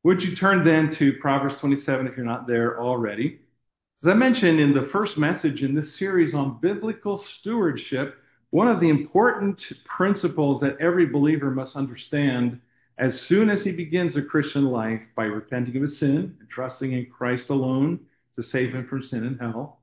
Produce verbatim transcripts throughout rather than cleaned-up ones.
Would you turn then to Proverbs twenty-seven if you're not there already? As I mentioned in the first message in this series on biblical stewardship, one of the important principles that every believer must understand as soon as he begins a Christian life by repenting of his sin and trusting in Christ alone to save him from sin and hell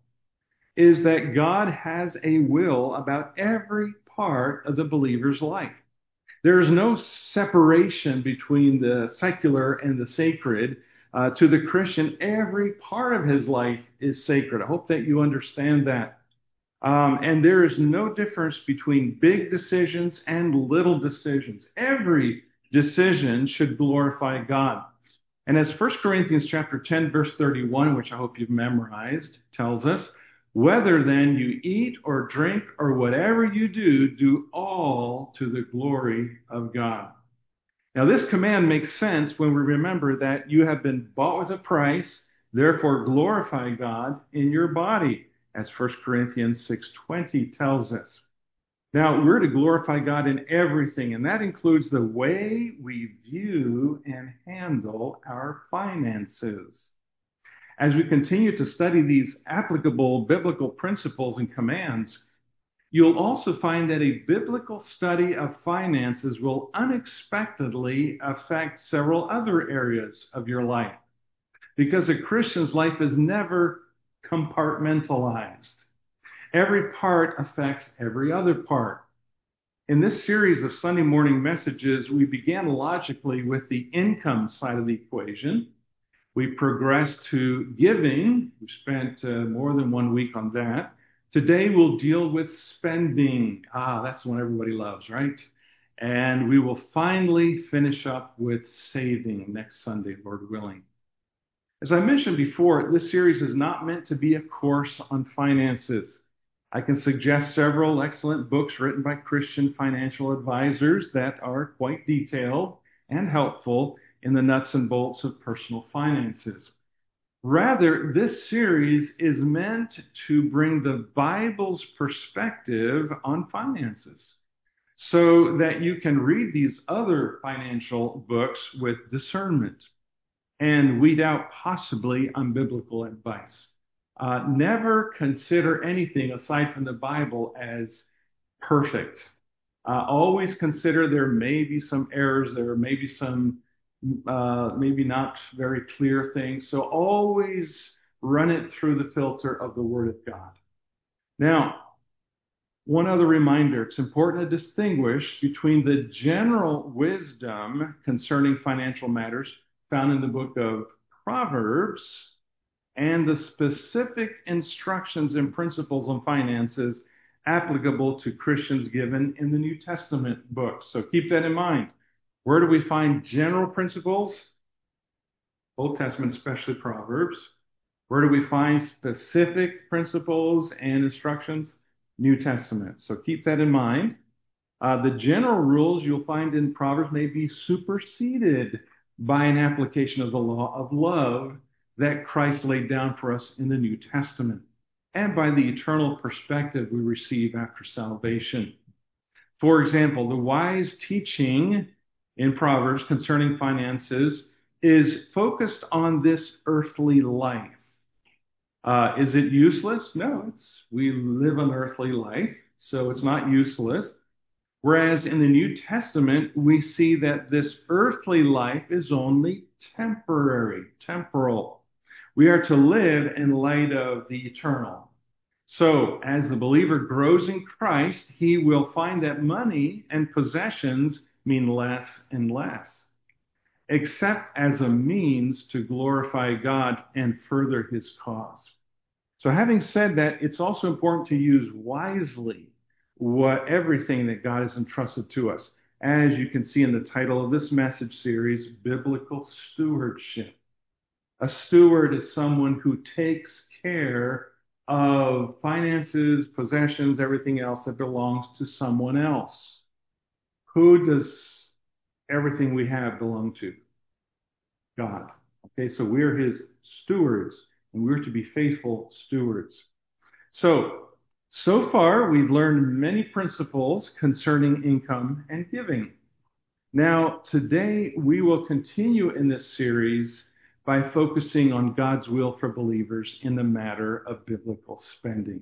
is that God has a will about every part of the believer's life. There is no separation between the secular and the sacred. Uh, to the Christian, every part of his life is sacred. I hope that you understand that. Um, and there is no difference between big decisions and little decisions. Every decision should glorify God. And as First Corinthians chapter ten, verse thirty-one, which I hope you've memorized, tells us, whether then you eat or drink or whatever you do, do all to the glory of God. Now, this command makes sense when we remember that you have been bought with a price, therefore glorify God in your body, as First Corinthians six twenty tells us. Now, we're to glorify God in everything, and that includes the way we view and handle our finances. As we continue to study these applicable biblical principles and commands, you'll also find that a biblical study of finances will unexpectedly affect several other areas of your life, because a Christian's life is never compartmentalized. Every part affects every other part. In this series of Sunday morning messages, we began logically with the income side of the equation. We progressed to giving. We spent uh, more than one week on that. Today we'll deal with spending. Ah, that's the one everybody loves, right? And we will finally finish up with saving next Sunday, Lord willing. As I mentioned before, this series is not meant to be a course on finances. I can suggest several excellent books written by Christian financial advisors that are quite detailed and helpful in the nuts and bolts of personal finances. Rather, this series is meant to bring the Bible's perspective on finances so that you can read these other financial books with discernment and weed out possibly unbiblical advice. Uh, never consider anything aside from the Bible as perfect. Uh, always consider there may be some errors, there may be some uh, maybe not very clear things. So always run it through the filter of the Word of God. Now, one other reminder, it's important to distinguish between the general wisdom concerning financial matters found in the book of Proverbs and the specific instructions and principles on finances applicable to Christians given in the New Testament books. So keep that in mind. Where do we find general principles? Old Testament, especially Proverbs. Where do we find specific principles and instructions? New Testament. So keep that in mind. Uh, the general rules you'll find in Proverbs may be superseded by an application of the law of love that Christ laid down for us in the New Testament, and by the eternal perspective we receive after salvation. For example, the wise teaching in Proverbs concerning finances is focused on this earthly life. Uh, is it useless? No, it's, we live an earthly life, so it's not useless. Whereas in the New Testament, we see that this earthly life is only temporary, temporal. We are to live in light of the eternal. So as the believer grows in Christ, he will find that money and possessions mean less and less, except as a means to glorify God and further his cause. So having said that, it's also important to use wisely what everything that God has entrusted to us. As you can see in the title of this message series, Biblical Stewardship. A steward is someone who takes care of finances, possessions, everything else that belongs to someone else. Who does everything we have belong to? God. Okay, so we're his stewards, and we're to be faithful stewards. So, so far we've learned many principles concerning income and giving. Now, today we will continue in this series by focusing on God's will for believers in the matter of biblical spending.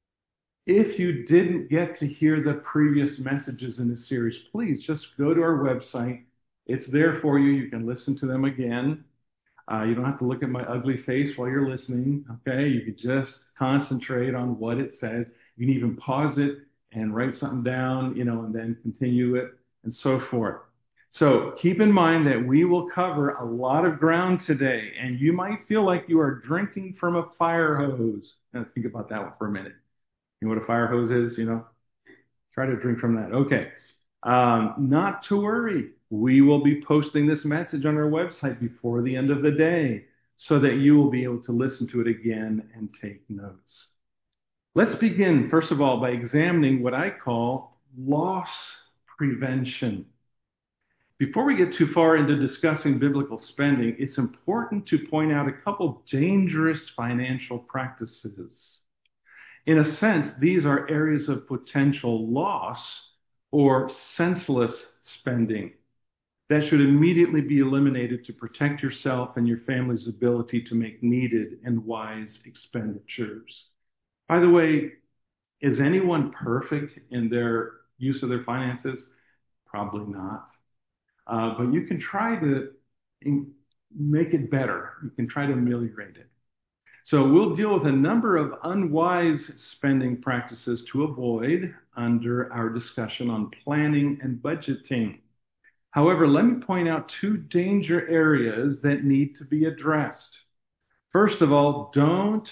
If you didn't get to hear the previous messages in this series, please just go to our website. It's there for you. You can listen to them again. Uh, you don't have to look at my ugly face while you're listening. Okay. You can just concentrate on what it says. You can even pause it and write something down, you know, and then continue it and so forth. So keep in mind that we will cover a lot of ground today, and you might feel like you are drinking from a fire hose. Now think about that one for a minute. You know what a fire hose is, you know? Try to drink from that. Okay. Um, not to worry. We will be posting this message on our website before the end of the day so that you will be able to listen to it again and take notes. Let's begin, first of all, by examining what I call loss prevention. Before we get too far into discussing biblical spending, it's important to point out a couple dangerous financial practices. In a sense, these are areas of potential loss or senseless spending that should immediately be eliminated to protect yourself and your family's ability to make needed and wise expenditures. By the way, is anyone perfect in their use of their finances? Probably not. Uh, but you can try to in- make it better. You can try to ameliorate it. So we'll deal with a number of unwise spending practices to avoid under our discussion on planning and budgeting. However, let me point out two danger areas that need to be addressed. First of all, don't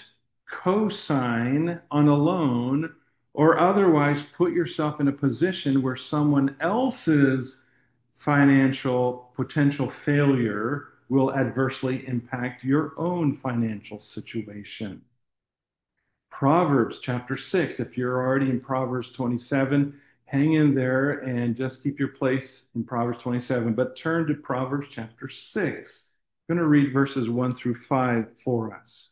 co-sign on a loan or otherwise put yourself in a position where someone else's financial potential failure will adversely impact your own financial situation. Proverbs chapter six, if you're already in Proverbs twenty-seven, hang in there and just keep your place in Proverbs twenty-seven, but turn to Proverbs chapter six. I'm going to read verses one through five for us.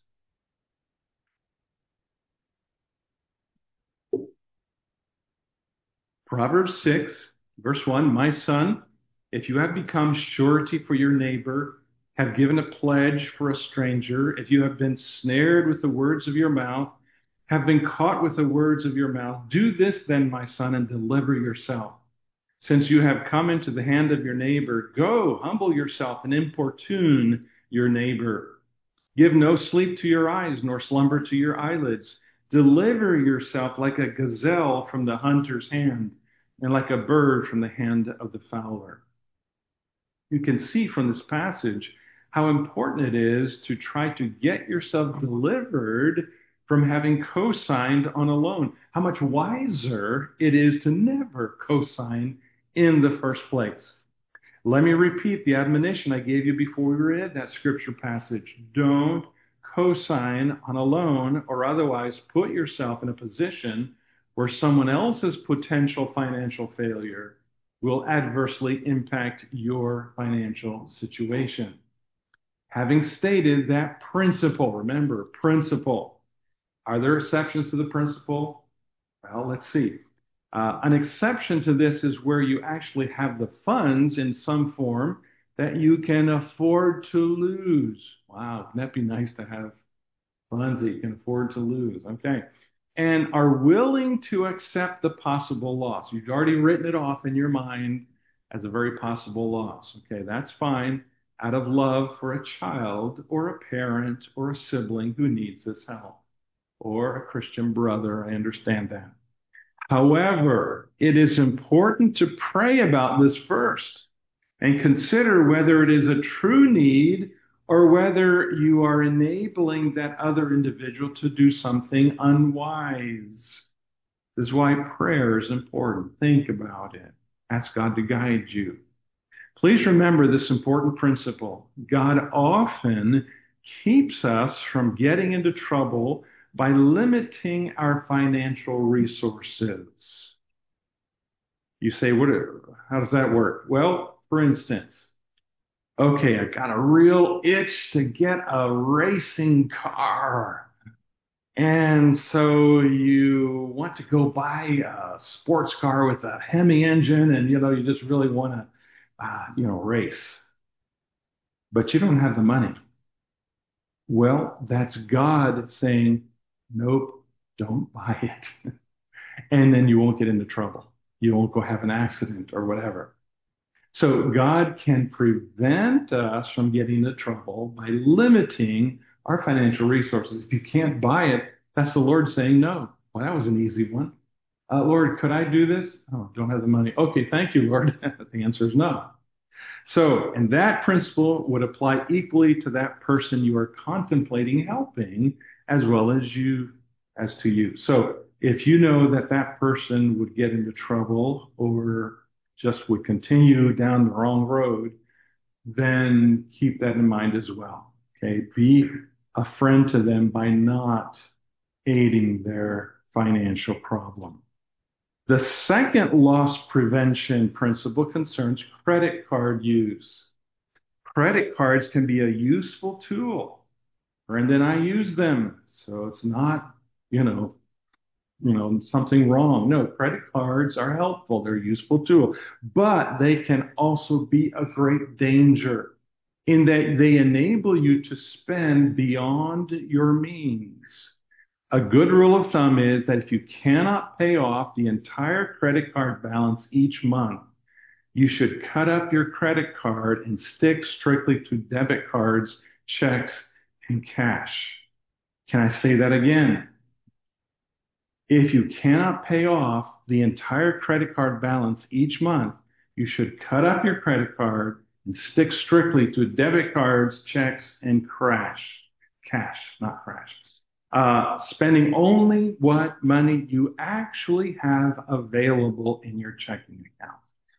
Proverbs six, verse one, my son, if you have become surety for your neighbor, have given a pledge for a stranger, if you have been snared with the words of your mouth, have been caught with the words of your mouth, do this then, my son, and deliver yourself. Since you have come into the hand of your neighbor, go, humble yourself and importune your neighbor. Give no sleep to your eyes, nor slumber to your eyelids. Deliver yourself like a gazelle from the hunter's hand, and like a bird from the hand of the fowler. You can see from this passage how important it is to try to get yourself delivered from having co-signed on a loan. How much wiser it is to never co-sign in the first place. Let me repeat the admonition I gave you before we read that scripture passage. Don't co-sign on a loan or otherwise put yourself in a position where someone else's potential financial failure will adversely impact your financial situation. Having stated that principle, remember, principle. Are there exceptions to the principle? Well, let's see. Uh, an exception to this is where you actually have the funds in some form that you can afford to lose. Wow, wouldn't that be nice to have funds that you can afford to lose? Okay. And are willing to accept the possible loss. You've already written it off in your mind as a very possible loss. Okay, that's fine. Out of love for a child or a parent or a sibling who needs this help, or a Christian brother. I understand that. However, it is important to pray about this first and consider whether it is a true need or whether you are enabling that other individual to do something unwise. This is why prayer is important. Think about it. Ask God to guide you. Please remember this important principle. God often keeps us from getting into trouble by limiting our financial resources. You say, what, how does that work? Well, for instance, okay, I got a real itch to get a racing car. And so you want to go buy a sports car with a Hemi engine, and you know, you just really want to uh, you know, race, but you don't have the money. Well, that's God saying, nope, don't buy it. And then you won't get into trouble. You won't go have an accident or whatever. So God can prevent us from getting into trouble by limiting our financial resources. If you can't buy it, that's the Lord saying no. Well, that was an easy one. Uh, Lord, could I do this? Oh, don't have the money. Okay, thank you, Lord. The answer is no. So, and that principle would apply equally to that person you are contemplating helping as well as you, as to you. So, if you know that that person would get into trouble or just would continue down the wrong road, then keep that in mind as well. Okay. Be a friend to them by not aiding their financial problem. The second loss prevention principle concerns credit card use. Credit cards can be a useful tool. Brenda and I use them, so it's not, you know, you know, something wrong. No, credit cards are helpful. They're a useful tool, but they can also be a great danger in that they enable you to spend beyond your means. A good rule of thumb is that if you cannot pay off the entire credit card balance each month, you should cut up your credit card and stick strictly to debit cards, checks, and cash. Can I say that again? If you cannot pay off the entire credit card balance each month, you should cut up your credit card and stick strictly to debit cards, checks, and crash. Cash, not crash. Uh, spending only what money you actually have available in your checking account.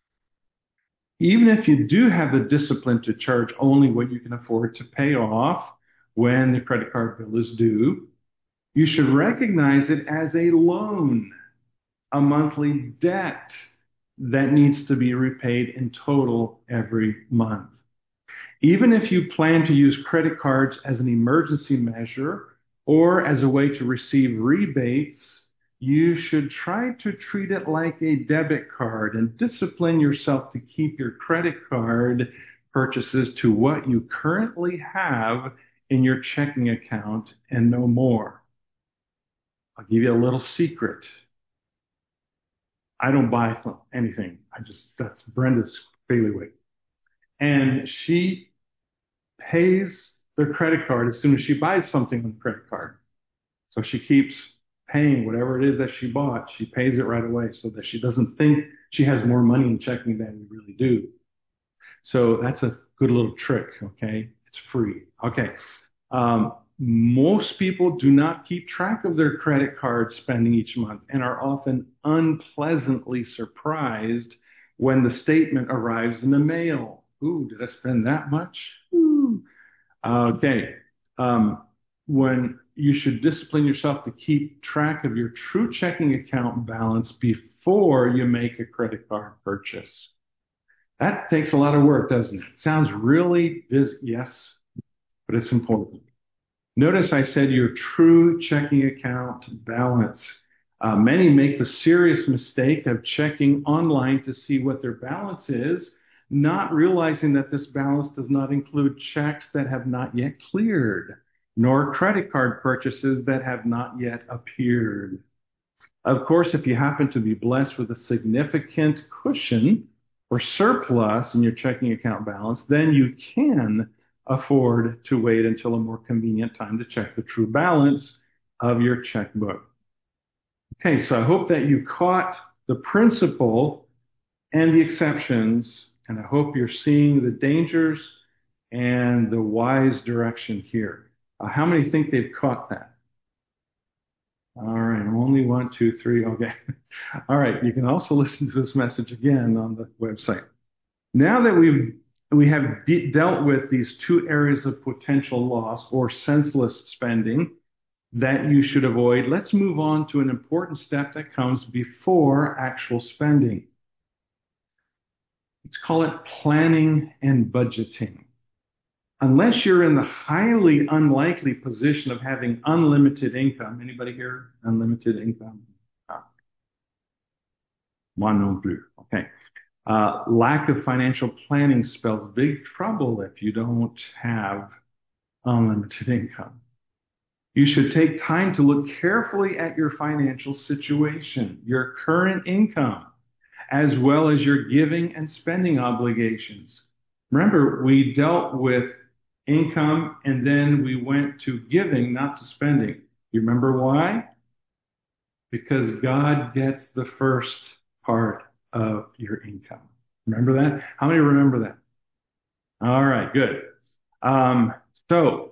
Even if you do have the discipline to charge only what you can afford to pay off when the credit card bill is due, you should recognize it as a loan, a monthly debt that needs to be repaid in total every month. Even if you plan to use credit cards as an emergency measure or as a way to receive rebates, you should try to treat it like a debit card and discipline yourself to keep your credit card purchases to what you currently have in your checking account and no more. I'll give you a little secret. I don't buy anything. I just, that's Brenda's bailiwick. And she pays their credit card as soon as she buys something on the credit card. So she keeps paying whatever it is that she bought. She pays it right away so that she doesn't think she has more money in checking than we really do. So that's a good little trick. Okay. It's free. Okay. Um, most people do not keep track of their credit card spending each month and are often unpleasantly surprised when the statement arrives in the mail. Ooh, did I spend that much? Ooh. Okay. Um, when you should discipline yourself to keep track of your true checking account balance before you make a credit card purchase. That takes a lot of work, doesn't it? Sounds really busy. Yes, but it's important. Notice I said your true checking account balance. Uh, many make the serious mistake of checking online to see what their balance is, not realizing that this balance does not include checks that have not yet cleared, nor credit card purchases that have not yet appeared. Of course, if you happen to be blessed with a significant cushion or surplus in your checking account balance, then you can afford to wait until a more convenient time to check the true balance of your checkbook. Okay, so I hope that you caught the principle and the exceptions, and I hope you're seeing the dangers and the wise direction here. Uh, how many think they've caught that? All right, only one, two, three. Okay. All right, you can also listen to this message again on the website. Now that we've we have de- dealt with these two areas of potential loss or senseless spending that you should avoid, let's move on to an important step that comes before actual spending. Let's call it planning and budgeting. Unless you're in the highly unlikely position of having unlimited income. Anybody here? Unlimited income? Ah, moi non plus. Okay. Uh, lack of financial planning spells big trouble if you don't have unlimited income. You should take time to look carefully at your financial situation, your current income, as well as your giving and spending obligations. Remember, we dealt with income and then we went to giving, not to spending. You remember why? Because God gets the first part of your income. Remember that? How many remember that? All right, good. Um, so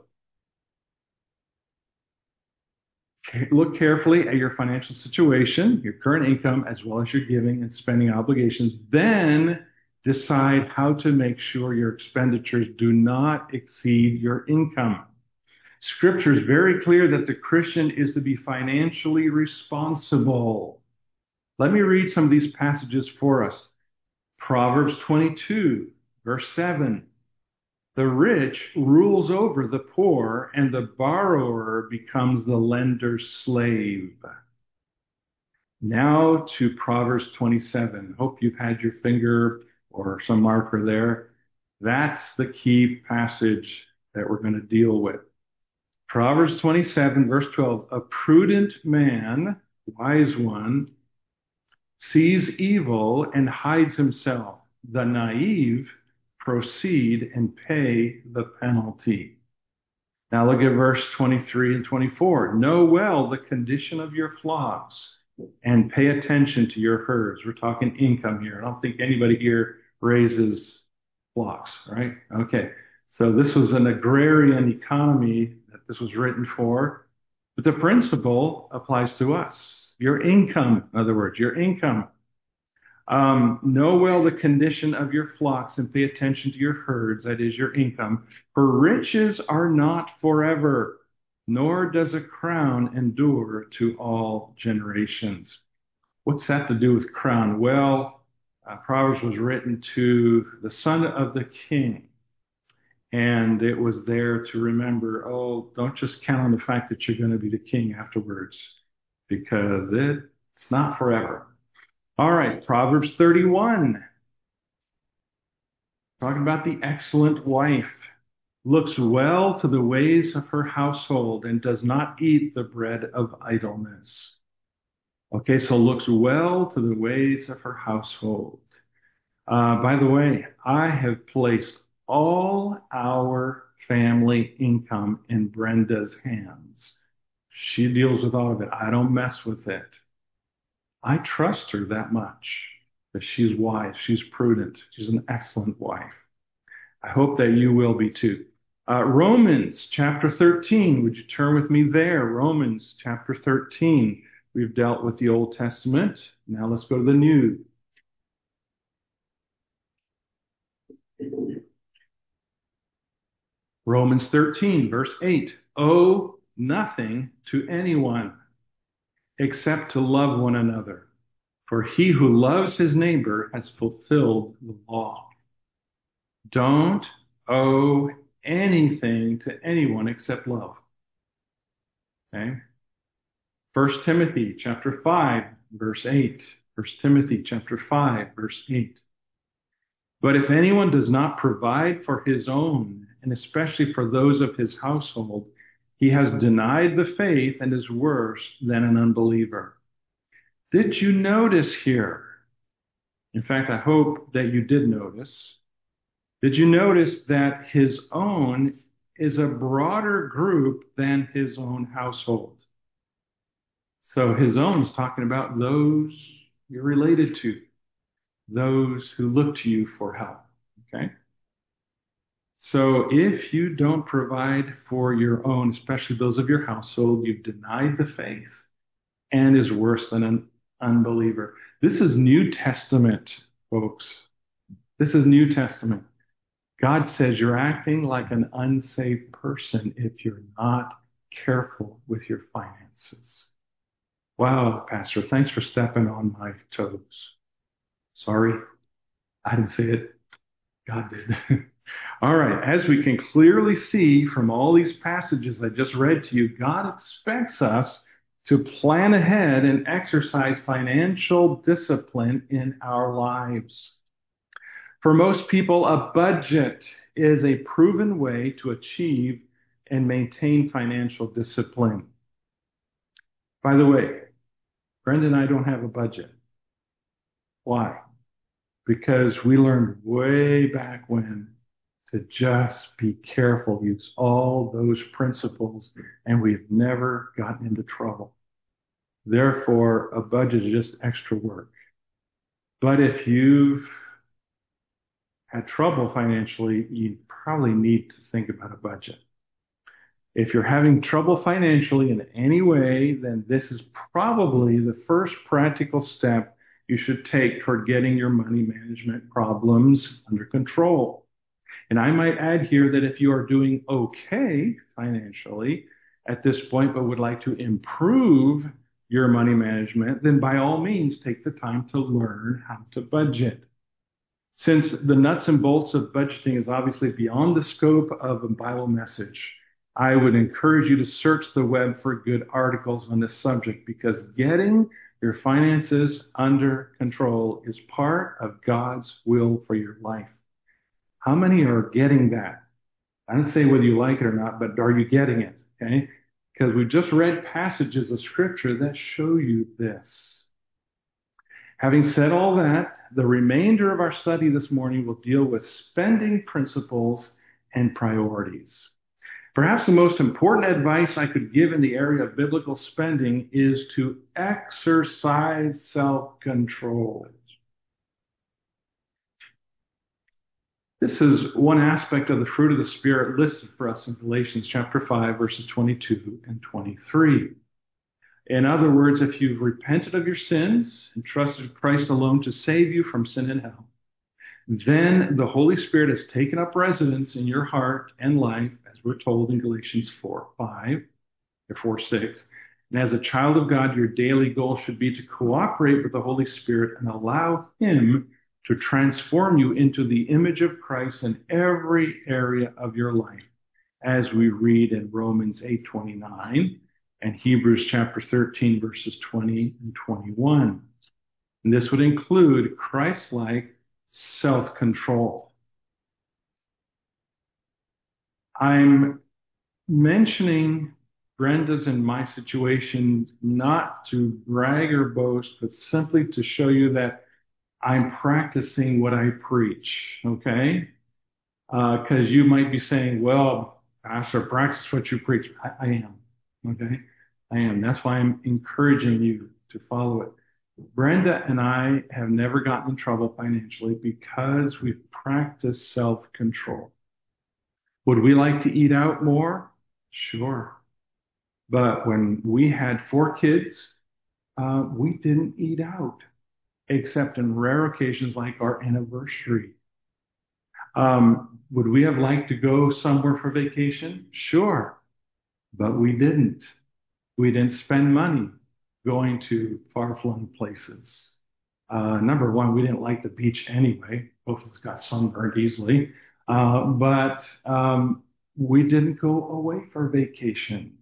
look carefully at your financial situation, your current income, as well as your giving and spending obligations. Then decide how to make sure your expenditures do not exceed your income. Scripture is very clear that the Christian is to be financially responsible. Let me read some of these passages for us. Proverbs twenty-two, verse seven. The rich rules over the poor, and the borrower becomes the lender's slave. Now to Proverbs twenty-seven. Hope you've had your finger or some marker there. That's the key passage that we're going to deal with. Proverbs twenty-seven, verse twelve. A prudent man, wise one, sees evil and hides himself. The naive proceed and pay the penalty. Now look at verse twenty-three and twenty-four. Know well the condition of your flocks and pay attention to your herds. We're talking income here. I don't think anybody here raises flocks, right? Okay. So this was an agrarian economy that this was written for, but the principle applies to us. Your income, in other words, your income. Um, know well the condition of your flocks and pay attention to your herds, that is your income. For riches are not forever, nor does a crown endure to all generations. What's that to do with crown? Well, uh, Proverbs was written to the son of the king. And it was there to remember, oh, don't just count on the fact that you're going to be the king afterwards, because it, it's not forever. All right, Proverbs thirty-one, talking about the excellent wife, looks well to the ways of her household and does not eat the bread of idleness. Okay, so looks well to the ways of her household. Uh, by the way, I have placed all our family income in Brenda's hands. She deals with all of it. I don't mess with it. I trust her that much, that she's wise, she's prudent, she's an excellent wife. I hope that you will be too. Uh, Romans chapter thirteen, would you turn with me there? Romans chapter thirteen. We've dealt with the Old Testament. Now let's go to the New. Romans thirteen, verse eight. Owe nothing to anyone except to love one another. For he who loves his neighbor has fulfilled the law. Don't owe anything to anyone except love. Okay? First Timothy chapter five, verse eight. First Timothy chapter five, verse eight. But if anyone does not provide for his own, and especially for those of his household, he has denied the faith and is worse than an unbeliever. Did you notice here? In fact, I hope that you did notice. Did you notice that his own is a broader group than his own household? So his own is talking about those you're related to, those who look to you for help. Okay? So if you don't provide for your own, especially those of your household, you've denied the faith and is worse than an unbeliever. This is New Testament, folks. This is New Testament. God says you're acting like an unsaved person if you're not careful with your finances. Wow, Pastor, thanks for stepping on my toes. Sorry, I didn't say it. God did. All right, as we can clearly see from all these passages I just read to you, God expects us to plan ahead and exercise financial discipline in our lives. For most people, a budget is a proven way to achieve and maintain financial discipline. By the way, Brenda and I don't have a budget. Why? Because we learned way back when to just be careful, use all those principles, and we've never gotten into trouble. Therefore, a budget is just extra work. But if you've had trouble financially, you probably need to think about a budget. If you're having trouble financially in any way, then this is probably the first practical step you should take toward getting your money management problems under control. And I might add here that if you are doing okay financially at this point, but would like to improve your money management, then by all means, take the time to learn how to budget. Since the nuts and bolts of budgeting is obviously beyond the scope of a Bible message, I would encourage you to search the web for good articles on this subject because getting your finances under control is part of God's will for your life. How many are getting that? I don't say whether you like it or not, but are you getting it? Okay? Because we just read passages of scripture that show you this. Having said all that, the remainder of our study this morning will deal with spending principles and priorities. Perhaps the most important advice I could give in the area of biblical spending is to exercise self-control. This is one aspect of the fruit of the Spirit listed for us in Galatians chapter five, verses twenty-two and twenty-three. In other words, if you've repented of your sins and trusted Christ alone to save you from sin and hell, then the Holy Spirit has taken up residence in your heart and life, as we're told in Galatians four five, or four six. And as a child of God, your daily goal should be to cooperate with the Holy Spirit and allow Him to transform you into the image of Christ in every area of your life, as we read in Romans eight twenty-nine and Hebrews chapter thirteen, verses twenty and twenty-one. And this would include Christ-like self-control. I'm mentioning Brenda's and my situation not to brag or boast, but simply to show you that I'm practicing what I preach, okay? Because uh, you might be saying, well, Pastor, practice what you preach. I, I am, okay? I am. That's why I'm encouraging you to follow it. Brenda and I have never gotten in trouble financially because we've practiced self-control. Would we like to eat out more? Sure. But when we had four kids, uh, we didn't eat out, except in rare occasions like our anniversary. Um, would we have liked to go somewhere for vacation? Sure. But we didn't. We didn't spend money going to far-flung places. Uh, number one, we didn't like the beach anyway. Both of us got sunburned easily. Uh, but um, we didn't go away for vacation.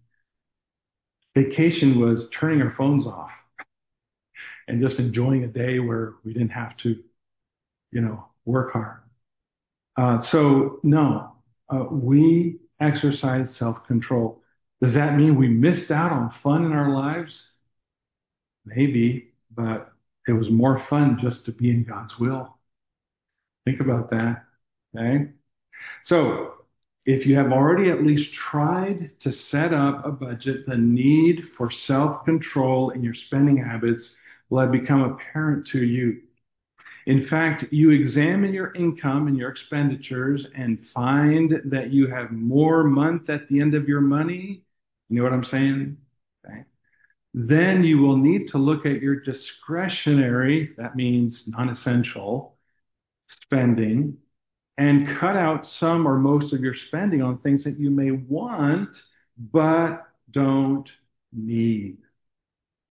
Vacation was turning our phones off and just enjoying a day where we didn't have to, you know, work hard. Uh, so no, uh, we exercise self-control. Does that mean we missed out on fun in our lives? Maybe, but it was more fun just to be in God's will. Think about that. Okay. So if you have already at least tried to set up a budget, the need for self-control in your spending habits will have become apparent to you. In fact, you examine your income and your expenditures and find that you have more month at the end of your money. You know what I'm saying? Okay. Then you will need to look at your discretionary, that means non-essential spending, and cut out some or most of your spending on things that you may want but don't need.